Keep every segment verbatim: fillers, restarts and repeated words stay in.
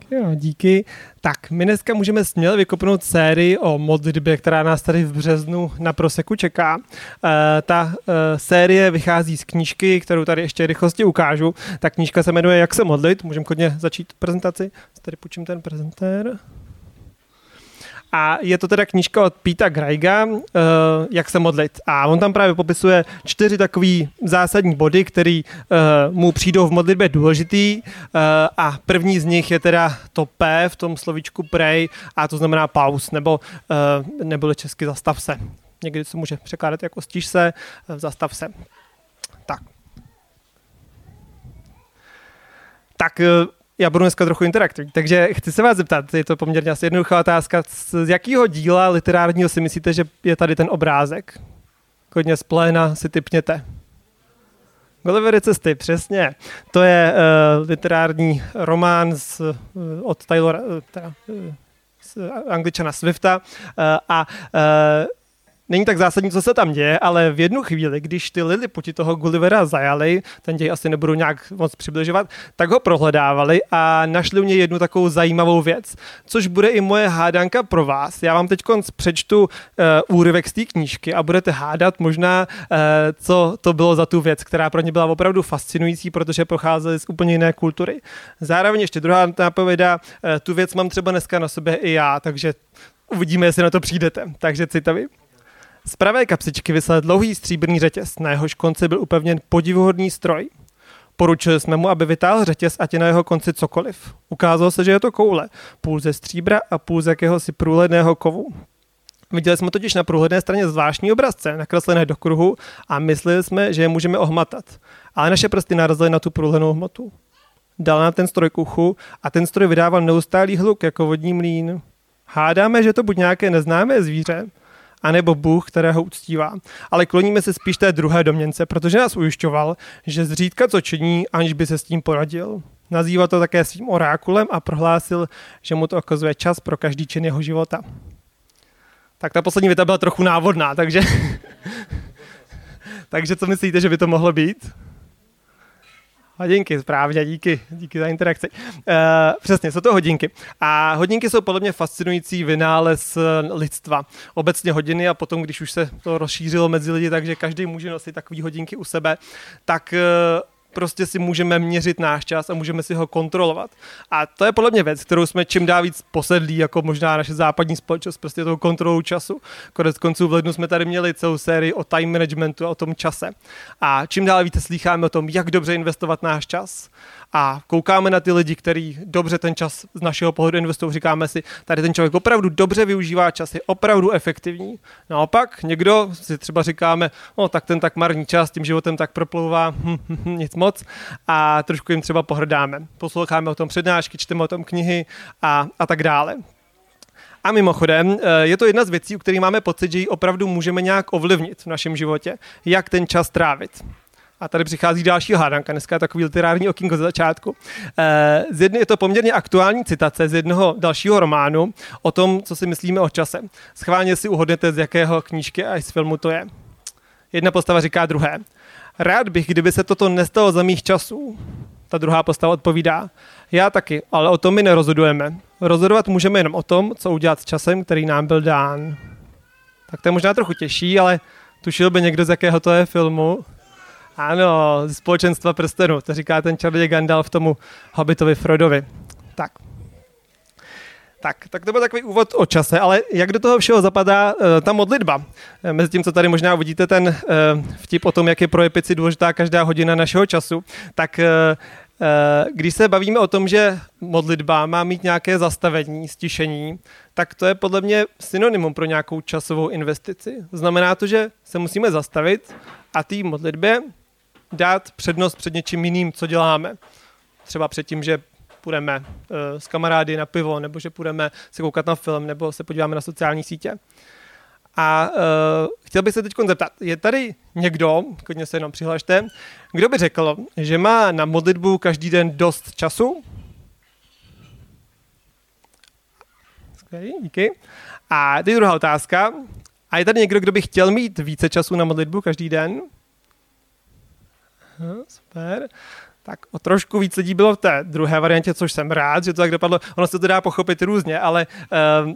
Jo, díky. Tak, my dneska můžeme směle vykopnout sérii o modlitbě, která nás tady v březnu na Proseku čeká. Uh, ta uh, série vychází z knížky, kterou tady ještě rychlosti ukážu. Ta knížka se jmenuje Jak se modlit. Můžeme klidně začít prezentaci. Tady půjčím ten prezentér. A je to teda knížka od Peta Graiga, uh, Jak se modlit. A on tam právě popisuje čtyři takový zásadní body, který uh, mu přijdou v modlitbě důležitý. Uh, a první z nich je teda to P v tom slovíčku pray, a to znamená pauz, nebo, uh, nebo česky zastav se. Někdy se může překládat jako stiž se, uh, zastav se. Tak. Tak... Uh, Já budu dneska trochu interaktivní, takže chci se vás zeptat, je to poměrně asi jednoduchá otázka, z jakého díla literárního si myslíte, že je tady ten obrázek? Kodně z pléna si tipněte. Gullivery cesty, přesně. To je uh, literární román z, uh, od Taylora, uh, teda, uh, z Angličana Swifta uh, a uh, není tak zásadní, co se tam děje, ale v jednu chvíli, když ty Lillipути toho Gullivera zajali, ten děj asi nebudu nějak moc přibližovat, tak ho prohledávali a našli u něj jednu takovou zajímavou věc, což bude i moje hádanka pro vás. Já vám teď přečtu uh, úryvek z té knížky a budete hádat možná, uh, co to bylo za tu věc, která pro ně byla opravdu fascinující, protože pocházely z úplně jiné kultury. Zároveň ještě druhá nápověda, uh, tu věc mám třeba dneska na sobě i já, takže uvidíme, jestli na to přijdete. Takže citavi. Z pravé kapsičky visel dlouhý stříbrný řetěz, na jehož konci byl upevněn podivuhodný stroj. Poručili jsme mu, aby vytáhl řetěz, ať je na jeho konci cokoliv. Ukázalo se, že je to koule, půl ze stříbra a půl z jakéhosi průhledného kovu. Viděli jsme totiž na průhledné straně zvláštní obrazce, nakreslené do kruhu, a mysleli jsme, že je můžeme ohmatat. Ale naše prsty narazily na tu průhlednou hmotu. Dal nám ten stroj k uchu a ten stroj vydával neustálý hluk jako vodní mlýn. Hádáme, že to buď nějaké neznámé zvíře, anebo Bůh, kterého uctívá. Ale kloníme se spíš té druhé domněnce, protože nás ujišťoval, že zřídka co činí, aniž by se s tím poradil. Nazýval to také svým orákulem a prohlásil, že mu to ukazuje čas pro každý čin jeho života. Tak ta poslední věta byla trochu návodná, takže... takže co myslíte, že by to mohlo být? Hodinky, správně, díky, díky za interakci. Uh, přesně, jsou to hodinky. A hodinky jsou podle mě fascinující vynález lidstva. Obecně hodiny a potom, když už se to rozšířilo mezi lidi, takže každý může nosit takové hodinky u sebe, tak uh, prostě si můžeme měřit náš čas a můžeme si ho kontrolovat. A to je podle mě věc, kterou jsme čím dál víc posedlí, jako možná naše západní společnost, prostě tou kontrolou času. Konec konců v lednu jsme tady měli celou sérii o time managementu a o tom čase. A čím dál více slýcháme o tom, jak dobře investovat náš čas. A koukáme na ty lidi, kteří dobře ten čas z našeho pohledu investují, říkáme si, tady ten člověk opravdu dobře využívá čas, je opravdu efektivní. Naopak někdo si třeba říkáme, no tak ten tak marní čas, tím životem tak proplouvá, hm, hm, hm, nic moc, a trošku jim třeba pohrdáme. Posloucháme o tom přednášky, čteme o tom knihy a, a tak dále. A mimochodem, je to jedna z věcí, u kterých máme pocit, že ji opravdu můžeme nějak ovlivnit v našem životě, jak ten čas trávit. A tady přichází další hádanka, dneska je takový literární okýnko ze začátku. Z jedny, je to poměrně aktuální citace z jednoho dalšího románu o tom, co si myslíme o čase. Schválně si uhodnete, z jakého knížky a z filmu to je. Jedna postava říká druhé. Rád bych, kdyby se toto nestalo za mých časů. Ta druhá postava odpovídá. Já taky, ale o tom my nerozhodujeme. Rozhodovat můžeme jenom o tom, co udělat s časem, který nám byl dán. Tak to je možná trochu těžší, ale tušil by někdo, z jakého to je filmu. Ano, z Společenstva prstenů, to říká ten čaroděj Gandalf tomu Hobbitovi Frodovi. Tak. Tak, tak to byl takový úvod o čase, ale jak do toho všeho zapadá uh, ta modlitba? Mezi tím, co tady možná uvidíte ten uh, vtip o tom, jak je pro epici důležitá každá hodina našeho času, tak uh, uh, když se bavíme o tom, že modlitba má mít nějaké zastavení, stišení, tak to je podle mě synonymum pro nějakou časovou investici. Znamená to, že se musíme zastavit a té modlitbě dát přednost před něčím jiným, co děláme. Třeba před tím, že půjdeme uh, s kamarády na pivo, nebo že půjdeme se koukat na film, nebo se podíváme na sociální sítě. A uh, chtěl bych se teď zeptat, je tady někdo, klidně se jenom přihlašte, kdo by řekl, že má na modlitbu každý den dost času? Skvělý, díky. A teď druhá otázka. A je tady někdo, kdo by chtěl mít více času na modlitbu každý den? Aha, super. Tak o trošku víc lidí bylo v té druhé variantě, což jsem rád, že to tak dopadlo. Ono se to dá pochopit různě, ale um,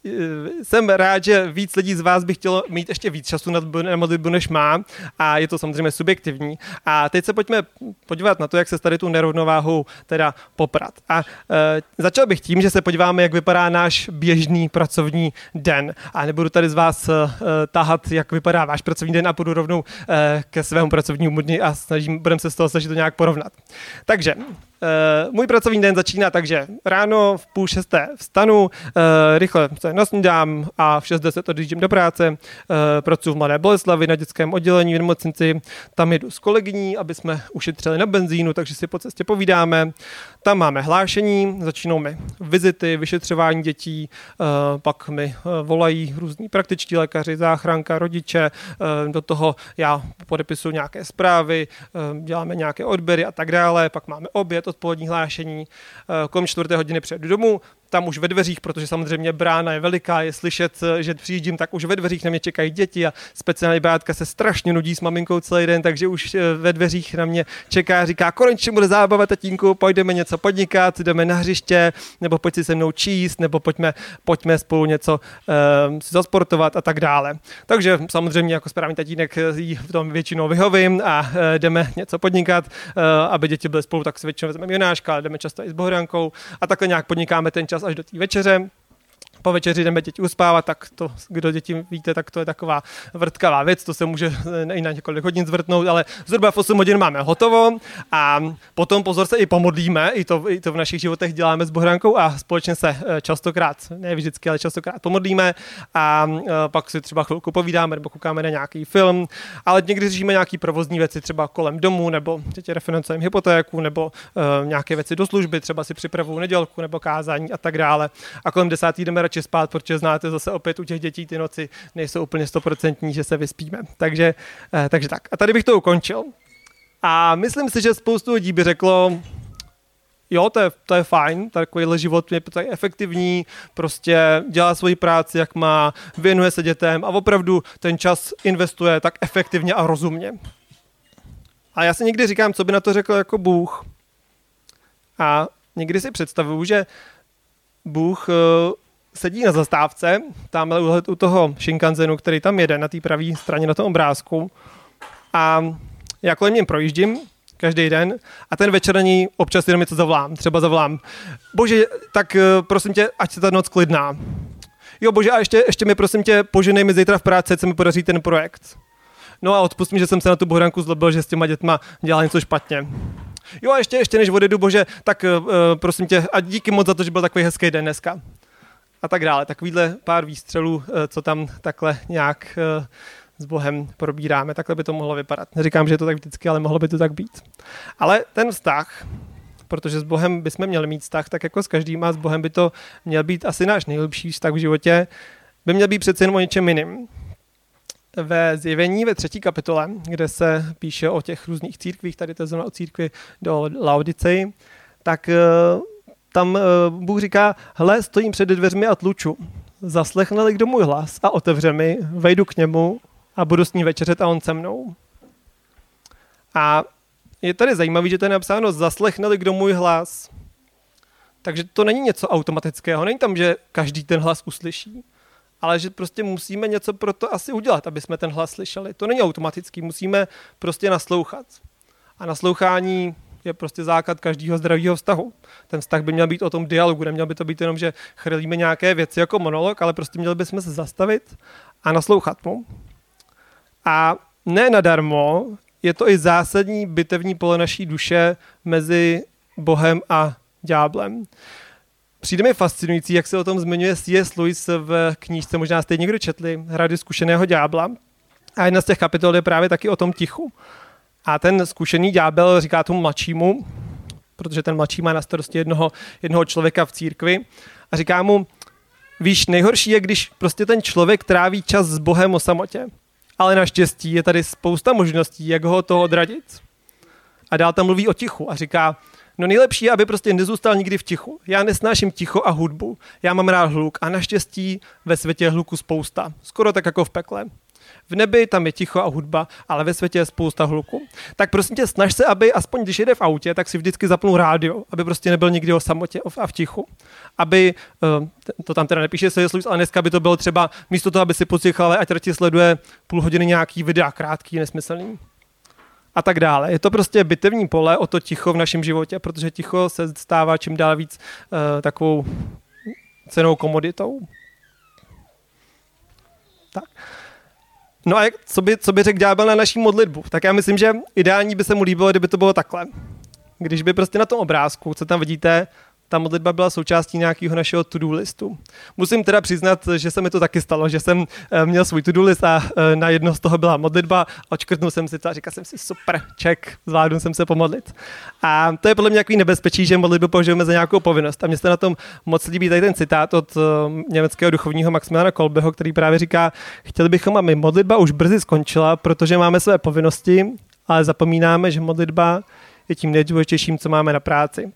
jsem rád, že víc lidí z vás by chtělo mít ještě víc času na modlitbu, než má, a je to samozřejmě subjektivní. A teď se pojďme podívat na to, jak se tady tu nerovnováhou teda poprat. A e, začal bych tím, že se podíváme, jak vypadá náš běžný pracovní den. A nebudu tady z vás e, tahat, jak vypadá váš pracovní den, a půjdu rovnou e, ke svému pracovnímu dni a snažím, budeme se z toho snažit to nějak porovnat. Takže Uh, můj pracovní den začíná tak, že ráno v půl šesté vstanu, uh, rychle se nasnídám a v šest deset odjíždím do práce, uh, pracuji v Mladé Boleslavi na dětském oddělení v nemocnici, tam jedu s kolegyní, aby jsme ušetřili na benzínu, takže si po cestě povídáme. Tam máme hlášení, začínou mi vizity, vyšetřování dětí, uh, pak mi uh, volají různí praktičtí lékaři, záchranka, rodiče, uh, do toho já podepisuju nějaké zprávy, uh, děláme nějaké odběry a tak dále, pak máme oběd, odpolední hlášení, kolem čtvrté hodiny přijedu domů, tam už ve dveřích, protože samozřejmě brána je veliká, je slyšet, že přijíždím, tak už ve dveřích na mě čekají děti a speciální brátka se strašně nudí s maminkou celý den, takže už ve dveřích na mě čeká, říká, konečně bude zábava, tatínku, pojďme něco podnikat, jdeme na hřiště, nebo pojď si se mnou číst, nebo pojďme, pojďme spolu něco um, si zasportovat a tak dále. Takže samozřejmě jako správný tatínek jí v tom většinou vyhovím a uh, jdeme něco podnikat, uh, aby děti byly spolu, tak si většinou vezmeme Jonáška, ale jdeme často i s Bohdankou a takhle nějak podnikáme ten čas až do té večeře. Po večeři jdeme děti uspávat, tak to, kdo děti víte, tak to je taková vrtkavá věc, to se může i na několik hodin zvrtnout, ale zhruba v osm hodin máme hotovo a potom pozor se i pomodlíme, i to, i to v našich životech děláme s Bohdankou a společně se častokrát, ne vždycky, ale častokrát pomodlíme a pak si třeba chvilku povídáme nebo koukáme na nějaký film, ale někdy řešíme nějaký provozní věci třeba kolem domu, nebo teď refinancujeme hypotéku, nebo uh, nějaké věci do služby, třeba si připravuju nedělku nebo kázání a tak dále. A kolem desátý jdeme radši spát, protože znáte zase opět u těch dětí ty noci nejsou úplně stoprocentní, že se vyspíme. Takže, eh, takže tak. A tady bych to ukončil. A myslím si, že spoustu lidí by řeklo, jo, to je, to je fajn, takovýhle život je tak efektivní, prostě dělá svoji práci, jak má, věnuje se dětem a opravdu ten čas investuje tak efektivně a rozumně. A já si někdy říkám, co by na to řekl jako Bůh. A někdy si představuju, že Bůh uh, sedí na zastávce, tamhle u toho Shinkanzenu, který tam jede na té pravé straně na tom obrázku. A já kolem něm projíždím každý den a ten večer na ní občas jenom něco zavolám. Třeba zavolám, bože, tak prosím tě, ať se ta noc klidná. Jo, bože, a ještě, ještě mi prosím tě, poženej mi zítra v práci, ať se mi podaří ten projekt. No a odpust mi, že jsem se na tu Bohdanku zlobil, že s těma dětma dělá něco špatně. Jo, a ještě, ještě než odjedu, bože, tak uh, prosím tě, a díky moc za to, že byl takový hezký den dneska. A tak dále. Takovýhle pár výstřelů, uh, co tam takhle nějak uh, s Bohem probíráme, takhle by to mohlo vypadat. Neříkám, že je to tak vždycky, ale mohlo by to tak být. Ale ten vztah, protože s Bohem bychom měli mít vztah, tak jako s každým a s Bohem by to měl být asi náš nejlepší vztah v životě, by měl být přece jen o něčem jiným. Ve Zjevení ve třetí kapitole, kde se píše o těch různých církvích, tady to je zrovna o církvi do Laodicei, tak uh, tam uh, Bůh říká, hle, stojím před dveřmi a tluču. Zaslechne-li kdo můj hlas a otevře mi, vejdu k němu a budu s ní večeřet a on se mnou. A je tady zajímavé, že to je napsáno, zaslechne-li kdo můj hlas. Takže to není něco automatického, není tam, že každý ten hlas uslyší. Ale že prostě musíme něco pro to asi udělat, aby jsme ten hlas slyšeli. To není automatický, musíme prostě naslouchat. A naslouchání je prostě základ každého zdravého vztahu. Ten vztah by měl být o tom dialogu, neměl by to být jenom, že chrlíme nějaké věci jako monolog, ale prostě měli bychom se zastavit a naslouchat mu. A ne nadarmo je to i zásadní bitevní pole naší duše mezi Bohem a ďáblem. Přijde mi fascinující, jak se o tom zmiňuje C S. Lewis v knížce, možná jste někdo četli, Hrady zkušeného ďábla. A jedna z těch kapitol je právě taky o tom tichu. A ten zkušený ďábel říká tomu mladšímu, protože ten mladší má na starosti jednoho, jednoho člověka v církvi, a říká mu, víš, nejhorší je, když prostě ten člověk tráví čas s Bohem o samotě. Ale naštěstí je tady spousta možností, jak ho toho odradit. A dál tam mluví o tichu a říká, no nejlepší je, aby prostě nezůstal nikdy v tichu. Já nesnáším ticho a hudbu. Já mám rád hluk a naštěstí ve světě je hluku spousta. Skoro tak jako v pekle. V nebi tam je ticho a hudba, ale ve světě je spousta hluku. Tak prosím tě, snaž se, aby aspoň když jede v autě, tak si vždycky zapnul rádio, aby prostě nebyl nikdy o samotě a v tichu. Aby, to tam teda nepíše se služ, ale dneska by to bylo třeba místo toho, aby si poslouchal, ať ti sleduje půl hodiny nějaký videa, krátký, nesmyslný. A tak dále. Je to prostě bitevní pole o to ticho v našem životě, protože ticho se stává čím dál víc uh, takovou cennou komoditou. Tak. No a jak, co by, co by řekl ďábel na naší modlitbu? Tak já myslím, že ideální by se mu líbilo, kdyby to bylo takhle. Když by prostě na tom obrázku, co tam vidíte, ta modlitba byla součástí nějakého našeho to-do listu. Musím teda přiznat, že se mi to taky stalo, že jsem měl svůj to-do list a na jedno z toho byla modlitba, odškrtnul jsem si to a říkal jsem si super, check, zvládnu jsem se pomodlit. A to je podle mě nějaký nebezpečí, že modlitbu považujeme za nějakou povinnost. A mně se na tom moc líbí tady ten citát od německého duchovního Maximiliana Kolbeho, který právě říká, chtěli bychom, aby modlitba už brzy skončila, protože máme své povinnosti, ale zapomínáme, že modlitba je tím nejdůležitějším, co máme na práci.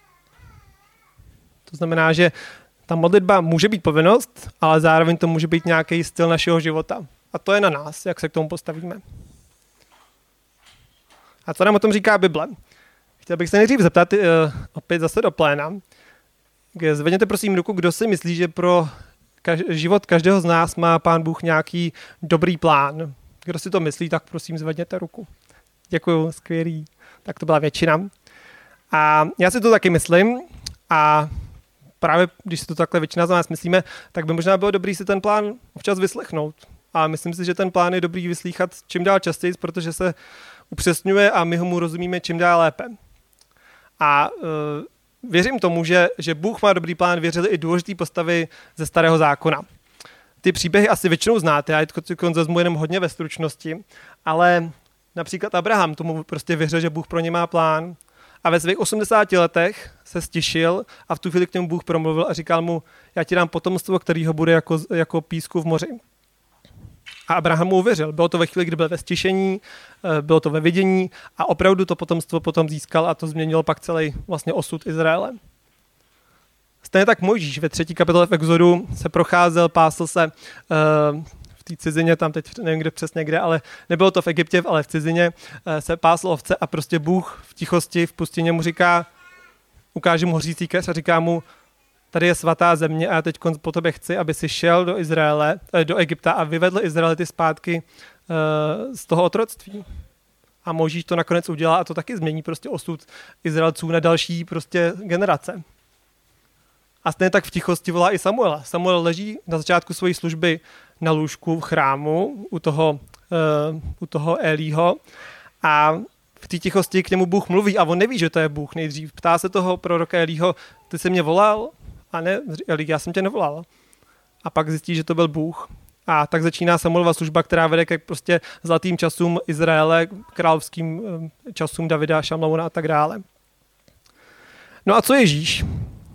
To znamená, že ta modlitba může být povinnost, ale zároveň to může být nějaký styl našeho života. A to je na nás, jak se k tomu postavíme. A co nám o tom říká Bible? Chtěl bych se nejdřív zeptat, uh, opět zase do pléna. Zvedněte prosím ruku, kdo si myslí, že pro kaž- život každého z nás má Pán Bůh nějaký dobrý plán. Kdo si to myslí, tak prosím zvedněte ruku. Děkuju, skvělý. Tak to byla většina. A já si to taky myslím a právě když si to takhle většina z nás myslíme, tak by možná bylo dobrý si ten plán občas vyslechnout. A myslím si, že ten plán je dobrý vyslýchat čím dál častěji, protože se upřesňuje a my ho mu rozumíme čím dál lépe. A uh, věřím tomu, že, že Bůh má dobrý plán, věřili i důležitý postavy ze Starého zákona. Ty příběhy asi většinou znáte, já teď vezmu jenom hodně ve stručnosti, ale například Abraham tomu prostě věřil, že Bůh pro ně má plán. A ve svých osmdesáti letech se stišil a v tu chvíli k němu Bůh promluvil a říkal mu, já ti dám potomstvo, kterýho bude jako, jako písku v moři. A Abraham mu uvěřil. Bylo to ve chvíli, kdy byl ve stišení, bylo to ve vidění a opravdu to potomstvo potom získal a to změnilo pak celý vlastně osud Izraele. Stejně tak Mojžíš ve třetí kapitole v Exodu se procházel, pásl se uh, v té cizině, tam teď nevím kde přesně kde, ale nebylo to v Egyptě, ale v cizině uh, se pásl ovce a prostě Bůh v tichosti v pustině mu říká, ukáže mu hořící keř a říká mu, tady je svatá země a já teď po tobě chci, aby si šel do Izraele, eh, do Egypta a vyvedl Izraelity zpátky uh, z toho otroctví. A Mojžíš to nakonec udělá a to taky změní prostě osud Izraelců na další prostě generace. A stejně tak v tichosti volá i Samuela. Samuel leží na začátku své služby na lůžku v chrámu u toho, uh, u toho Elího a v té tichosti k němu Bůh mluví a on neví, že to je Bůh nejdřív. Ptá se toho proroka Elího, ty jsi mě volal? A ne, Elí, já jsem tě nevolal. A pak zjistí, že to byl Bůh. A tak začíná Samuelova služba, která vede k prostě zlatým časům Izraele, královským časům Davida, Šamlouna a tak dále. No a co Ježíš?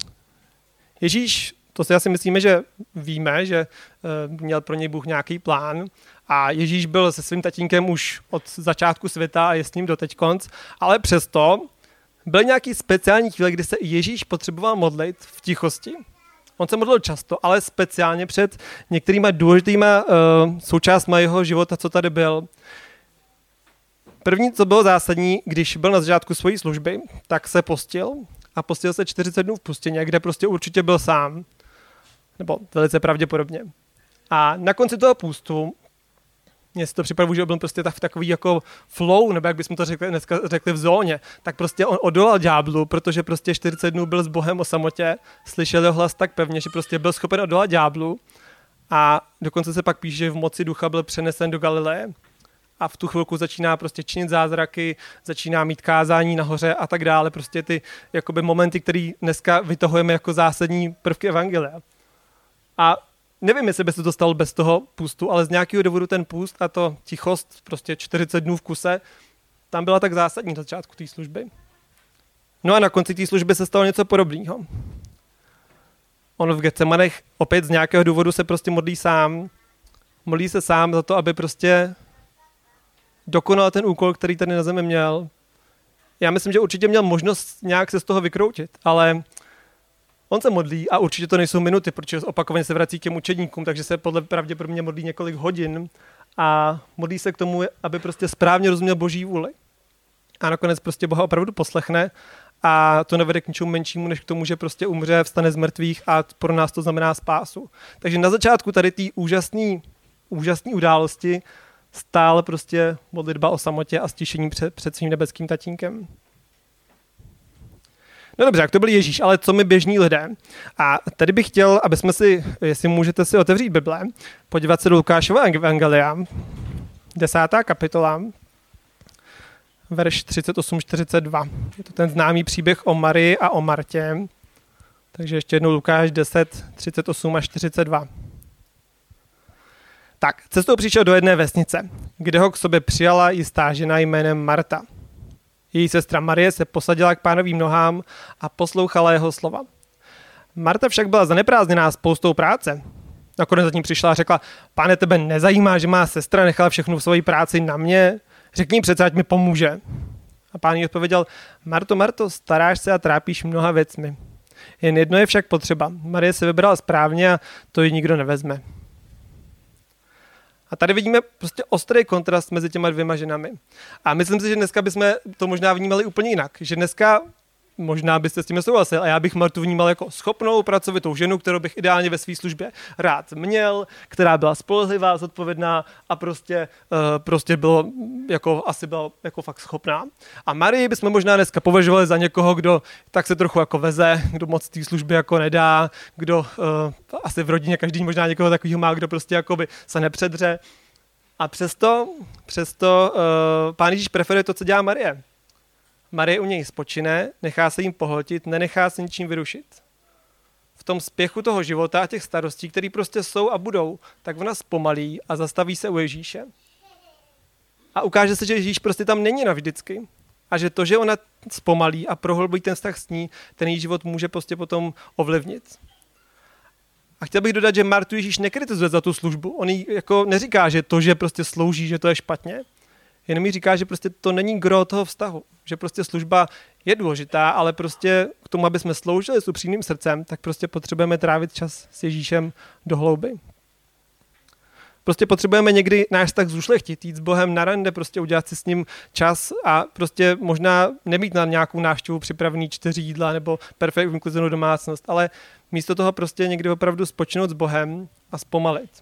Ježíš, to si asi myslíme, že víme, že měl pro něj Bůh nějaký plán a Ježíš byl se svým tatínkem už od začátku světa a je s ním doteďkonc, ale přesto byl nějaký speciální chvíle, kdy se Ježíš potřeboval modlit v tichosti. On se modlil často, ale speciálně před některýma důležitýma uh, součástma jeho života, co tady byl. První, co bylo zásadní, když byl na začátku své služby, tak se postil a postil se čtyřicet dnů v pustině, kde prostě určitě byl sám. Nebo velice pravděpodobně. A na konci toho půstu, mně si to připravuji, že byl prostě tak, takový jako flow, nebo jak bychom to řekli, dneska řekli v zóně, tak prostě on odolal ďáblu, protože prostě čtyřicet dnů byl s Bohem o samotě, slyšel jeho hlas tak pevně, že prostě byl schopen odolat ďáblu a dokonce se pak píše, že v moci ducha byl přenesen do Galileje a v tu chvilku začíná prostě činit zázraky, začíná mít kázání nahoře a tak dále, prostě ty jakoby momenty, které dneska vytahujeme jako zásadní prvky evangelia. A nevím, jestli by se to stalo bez toho půstu, ale z nějakého důvodu ten půst a to tichost, prostě čtyřicet dnů v kuse, tam byla tak zásadní na začátku té služby. No a na konci té služby se stalo něco podobného. On v Getsemanech opět z nějakého důvodu se prostě modlí sám. Modlí se sám za to, aby prostě dokonal ten úkol, který tady na zemi měl. Já myslím, že určitě měl možnost nějak se z toho vykroutit, ale on se modlí a určitě to nejsou minuty, protože opakovaně se vrací k těm učedníkům, takže se podle pravděpodobně modlí několik hodin a modlí se k tomu, aby prostě správně rozuměl Boží vůli. A nakonec prostě Boha opravdu poslechne a to nevede k ničemu menšímu, než k tomu, že prostě umře, vstane z mrtvých a pro nás to znamená spásu. Takže na začátku tady té úžasné úžasné události stále prostě modlitba o samotě a stišení před, před svým nebeským tatínkem. No dobře, jak to byl Ježíš, ale co my běžní lidé? A tady bych chtěl, aby jsme si, jestli můžete si otevřít Bible, podívat se do Lukášova evangelia, desátá kapitola, verš třicet osm čtyřicet dva. Je to ten známý příběh o Marii a o Martě. Takže ještě jednou Lukáš deset, třicet osm a čtyřicet dva. Tak, cestou přišel do jedné vesnice, kde ho k sobě přijala jistá žena jménem Marta. Její sestra Marie se posadila k Pánovým nohám a poslouchala jeho slova. Marta však byla zaneprázdněná spoustou práce. Nakonec za ní přišla a řekla, Pane, tebe nezajímá, že má sestra nechala všechnu svoji práci na mě? Řekni přece, ať mi pomůže. A Pán jí odpověděl, Marto, Marto, staráš se a trápíš mnoha věcmi. Jen jedno je však potřeba. Marie se vybrala správně a to ji nikdo nevezme. A tady vidíme prostě ostrý kontrast mezi těma dvěma ženami. A myslím si, že dneska bychom to možná vnímali úplně jinak. Že dneska, možná byste s tím souhlasil, a já bych Martu vnímal jako schopnou, pracovitou ženu, kterou bych ideálně ve své službě rád měl, která byla spolehlivá, zodpovědná a prostě, uh, prostě bylo, jako, asi byla jako fakt schopná. A Marii bychom možná dneska považovali za někoho, kdo tak se trochu jako veze, kdo moc té služby jako nedá, kdo uh, asi v rodině každý možná někoho takového má, kdo prostě jakoby se nepředře. A přesto, přesto uh, Pán Ježíš preferuje to, co dělá Marie. Marie u něj spočine, nechá se jim pohltit, nenechá se ničím vyrušit. V tom spěchu toho života a těch starostí, které prostě jsou a budou, tak ona zpomalí a zastaví se u Ježíše. A ukáže se, že Ježíš prostě tam není navždycky. A že to, že ona zpomalí a prohloubí ten vztah s ní, ten její život může prostě potom ovlivnit. A chtěl bych dodat, že Martu Ježíš nekritizuje za tu službu. On jí jako neříká, že to, že prostě slouží, že to je špatně. Jenom mi říká, že prostě to není gro toho vztahu. Že prostě služba je důležitá, ale prostě k tomu, aby jsme sloužili s upřímným srdcem, tak prostě potřebujeme trávit čas s Ježíšem do hlouby. Prostě potřebujeme někdy náš vztah zušlechtit, jít s Bohem na rande, prostě udělat si s ním čas a prostě možná nemít na nějakou návštěvu připravený čtyři jídla nebo perfektní uklizenou domácnost, ale místo toho prostě někdy opravdu spočinout s Bohem a zpomalit.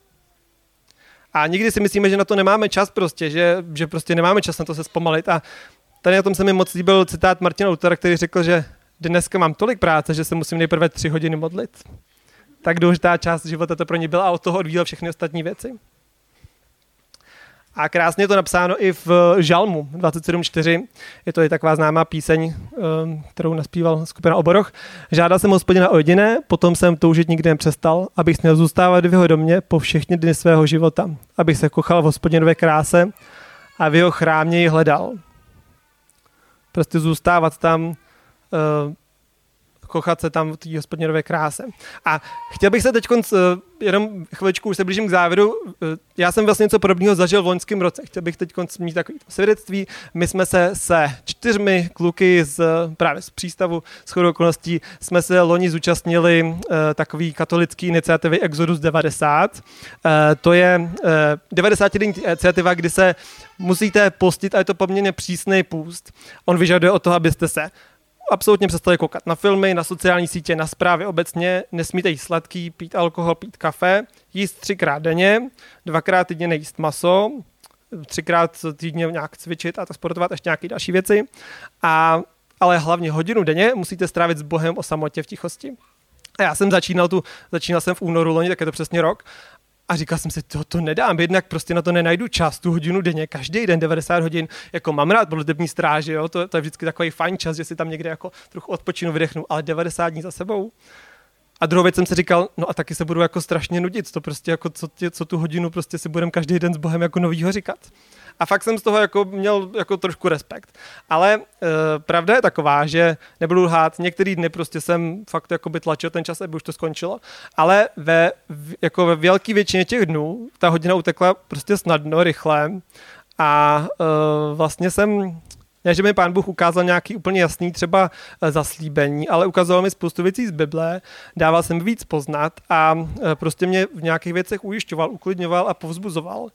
A někdy si myslíme, že na to nemáme čas prostě, že, že prostě nemáme čas na to se zpomalit. A tady na tom se mi moc líbil citát Martina Luthera, který řekl, že dneska mám tolik práce, že se musím nejprve tři hodiny modlit. Tak důležitá část života to pro ně byla a od toho odvíjel všechny ostatní věci. A krásně je to napsáno i v Žalmu dvacet sedm čtyři. Je to i taková známá píseň, kterou naspíval skupina Oboroch. Žádal jsem Hospodina o jediné, potom jsem toužit nikdy nepřestal, abych směl zůstávat v jeho domě po všechny dny svého života, abych se kochal v Hospodinové kráse a v jeho chrámě ji hledal. Prostě zůstávat tam, kochat se tam v té Hospodinové kráse. A chtěl bych se teď jenom chviličku, už se blížím k závěru. Já jsem vlastně něco podobného zažil v loňském roce. Chtěl bych teď mít takové svědectví. My jsme se se čtyřmi kluky z, právě z přístavu shodou okolností jsme se loni zúčastnili uh, takový katolický iniciativy Exodus devadesát. Uh, to je uh, devadesátidenní iniciativa, kdy se musíte postit a je to poměrně přísný půst. On vyžaduje o to, abyste se absolutně přestali koukat na filmy, na sociální sítě, na zprávy obecně, nesmíte jíst sladký, pít alkohol, pít kafe, jíst třikrát denně, dvakrát týdně nejíst maso, třikrát týdně nějak cvičit a tak sportovat, ještě nějaké další věci. A, ale hlavně hodinu denně musíte strávit s Bohem o samotě v tichosti. A já jsem začínal tu, začínal jsem v únoru loni, tak je to přesně rok. A říkal jsem si, to, to nedám, jednak prostě na to nenajdu čas, tu hodinu denně, každý den devadesát hodin, jako mám rád modlitební stráži, jo? To, to je vždycky takový fajn čas, že si tam někde jako trochu odpočinu, vydechnu, ale devadesát dní za sebou. A druhou věc jsem si říkal, no a taky se budu jako strašně nudit, to prostě jako co, tě, co tu hodinu prostě si budem každý den s Bohem jako novýho říkat. A fakt jsem z toho jako měl jako trošku respekt. Ale e, pravda je taková, že nebudu lhát, některý dny prostě jsem fakt jako by tlačil ten čas, aby už to skončilo, ale ve, v, jako ve velké většině těch dnů ta hodina utekla prostě snadno, rychle a e, vlastně jsem, ne, že mi Pán Bůh ukázal nějaký úplně jasný třeba zaslíbení, ale ukazoval mi spoustu věcí z Bible, dával jsem víc poznat a e, prostě mě v nějakých věcech ujišťoval, uklidňoval a povzbuzoval.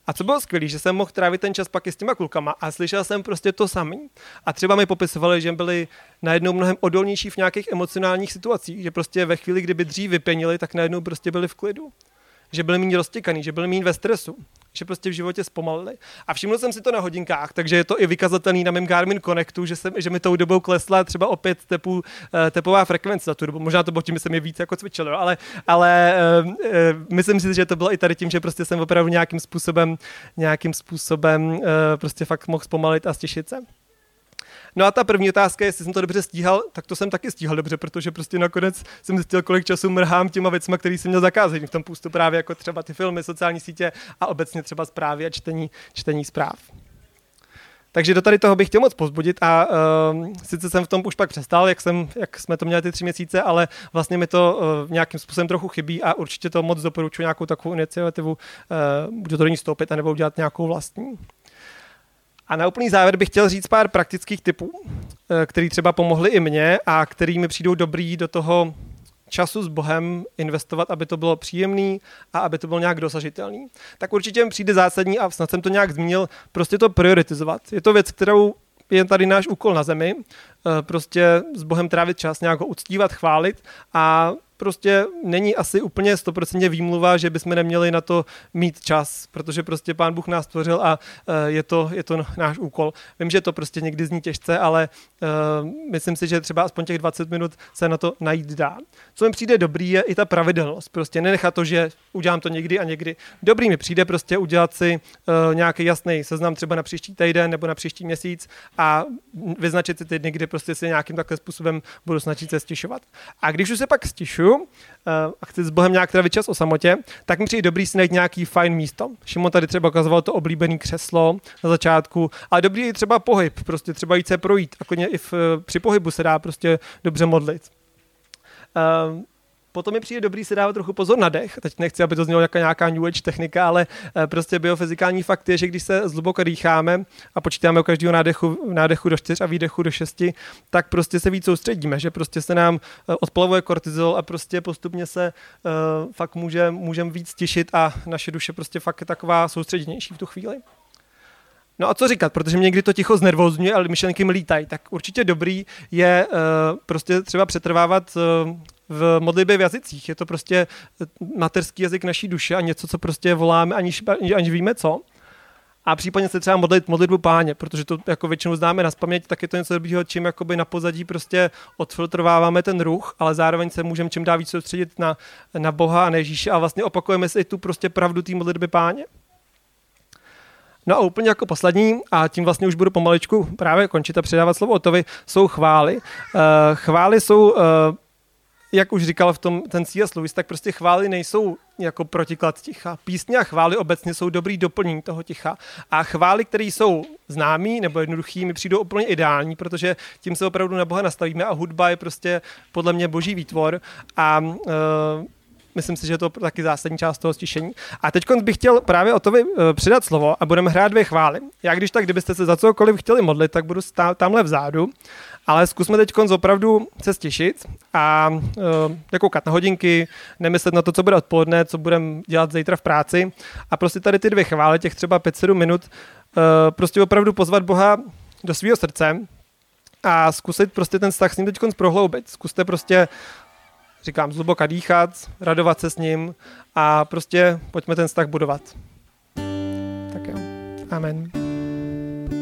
A co bylo skvělé, že jsem mohl trávit ten čas pak i s těma klukama a slyšel jsem prostě to samý. A třeba mi popisovali, že byli najednou mnohem odolnější v nějakých emocionálních situacích, že prostě ve chvíli, kdyby dřív vypenili, tak najednou prostě byli v klidu. Že byli méně roztěkaný, že byli méně ve stresu, že prostě v životě zpomalili. A všiml jsem si to na hodinkách, takže je to i vykazatelný na mém Garmin Connectu, že, jsem, že mi tou dobou klesla třeba o pět tepů, tepová frekvence za tu dobu. Možná to bylo tím, že jsem je víc jako cvičil, jo? ale, ale uh, uh, myslím si, že to bylo i tady tím, že prostě jsem opravdu nějakým způsobem, nějakým způsobem uh, prostě fakt mohl zpomalit a stěšit se. No a ta první otázka je, jestli jsem to dobře stíhal, tak to jsem taky stíhal dobře, protože prostě nakonec jsem zjistil, kolik času mrhám těma věcma, který jsem měl zakázat v tom půstu, právě jako třeba ty filmy, sociální sítě a obecně třeba zprávy a čtení, čtení zpráv. Takže do tady toho bych chtěl moc povzbudit a uh, sice jsem v tom už pak přestal, jak, jsem, jak jsme to měli ty tři měsíce, ale vlastně mi to uh, nějakým způsobem trochu chybí a určitě to moc doporučuji nějakou takovou iniciativu, uh, budu to do ní vstoupit a nebo udělat nějakou vlastní. A na úplný závěr bych chtěl říct pár praktických tipů, který třeba pomohly i mně a který mi přijdou dobrý do toho času s Bohem investovat, aby to bylo příjemný a aby to bylo nějak dosažitelný. Tak určitě mi přijde zásadní a snad jsem to nějak zmínil, prostě to prioritizovat. Je to věc, kterou je tady náš úkol na zemi, prostě s Bohem trávit čas, nějak ho uctívat, chválit a prostě není asi úplně sto procent výmluva, že bychom neměli na to mít čas, protože prostě Pán Bůh nás stvořil a je to, je to náš úkol. Vím, že to prostě někdy zní těžce, ale uh, myslím si, že třeba aspoň těch dvacet minut se na to najít dá. Co mi přijde dobrý, je i ta pravidelnost. Prostě nenechat to, že udělám to někdy a někdy. Dobrý mi přijde prostě udělat si uh, nějaký jasný seznam třeba na příští týden nebo na příští měsíc a vyznačit si ty dny, kdy prostě si nějakým takhle způsobem budu snažit se stišovat. A když už se pak stišu, a chci s Bohem nějak trávit čas o samotě, tak mi přijde dobrý si najít nějaký fajn místo. Šimon tady třeba ukazoval to oblíbené křeslo na začátku, ale dobrý je třeba pohyb, prostě třeba jít se projít. A klidně i v, při pohybu se dá prostě dobře modlit. Uh, Potom mi přijde dobrý si dávat trochu pozor na dech. Teď nechci, aby to znělo jako nějaká New Age technika, ale prostě biofyzikální fakt je, že když se zhluboka dýcháme a počítáme u každého nádechu, nádechu do čtyř a výdechu do šesti, tak prostě se víc soustředíme, že prostě se nám odplavuje kortizol a prostě postupně se uh, fakt můžeme můžem víc těšit a naše duše prostě fakt je taková soustředěnější v tu chvíli. No a co říkat, protože mě někdy to ticho znervózňuje, ale myšlenky mi lítají, tak určitě dobrý je uh, prostě třeba přetrvávat uh, v modlitbě v jazycích. Je to prostě mateřský jazyk naší duše a něco, co prostě voláme, aniž, aniž víme co. A případně se třeba modlit modlitbu Páně, protože to jako většinou známe nazpaměť, tak je to něco dobrýho, čím jakoby na pozadí prostě odfiltrováváme ten ruch, ale zároveň se můžeme čím dál víc soustředit na, na Boha a na Ježíše a vlastně opakujeme si tu prostě pravdu té modlitby Páně. No a úplně jako poslední, a tím vlastně už budu pomaličku právě končit a předávat slovo Otovi, jsou chvály. Uh, chvály jsou, uh, jak už říkal v tom ten C S Lewis, tak prostě chvály nejsou jako protiklad ticha. Písně a chvály obecně jsou dobrý doplnění toho ticha. A chvály, které jsou známý nebo jednoduchý, mi přijdou úplně ideální, protože tím se opravdu na Boha nastavíme a hudba je prostě podle mě boží výtvor a uh, myslím si, že to je taky zásadní část toho stišení. A teď bych chtěl právě Otovi uh, přidat slovo a budeme hrát dvě chvály. Já když tak, kdybyste se za cokoliv chtěli modlit, tak budu stát tamhle vzadu. Ale zkusme teď opravdu se stěšit a uh, nekoukat na hodinky, nemyslet na to, co bude odpoledne, co budeme dělat zítra v práci. A prostě tady ty dvě chvály, těch třeba pět sedm minut, uh, prostě opravdu pozvat Boha do svého srdce a zkusit prostě ten vztah s ním teď prohloubit. Zkuste prostě, říkám, zhluboka dýchat, radovat se s ním a prostě pojďme ten vztah budovat. Tak jo. Amen.